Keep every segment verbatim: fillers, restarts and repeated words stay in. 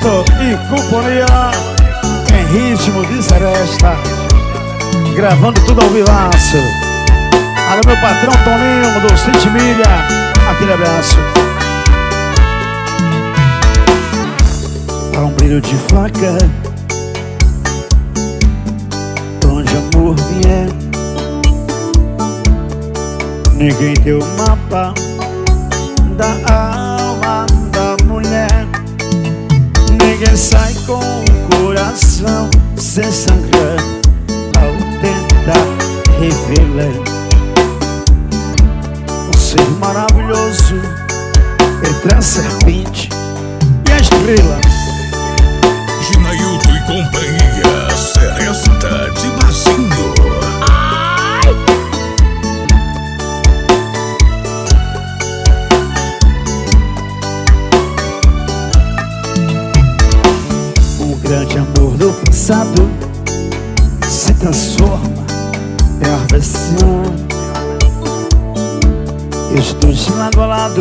Neto e companhia em ritmo de seresta, gravando tudo ao vivaço. Alô, meu patrão Toninho do City Milha, aquele abraço. Há um brilho de faca onde amor vier. Ninguém tem o mapa da alma da mulher. Ninguém sai com o coração sem sangrar ao tentar revelar um ser maravilhoso entre a serpente e a estrela. Ginailton e companhia, Seresta de Basinho. O grande amor do passado se transforma em aversão. Estou de lado a lado,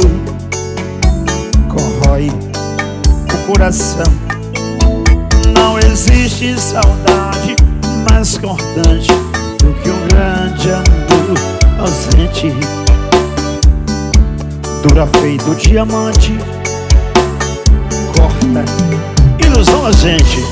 corrói o coração. Não existe saudade mais cortante do que um grande amor ausente. Dura feito diamante, corta ilusão a gente.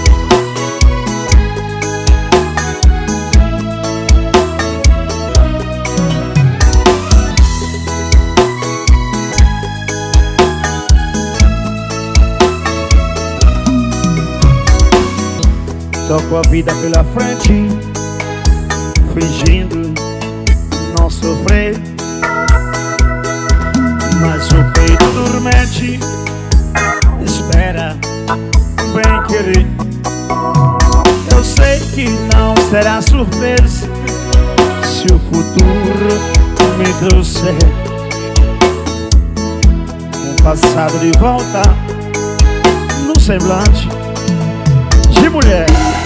Toco a vida pela frente, fingindo não sofrer, mas o peito dormente espera bem querer. Eu sei que não será surpresa se o futuro me trouxer um passado de volta no semblante de mulher.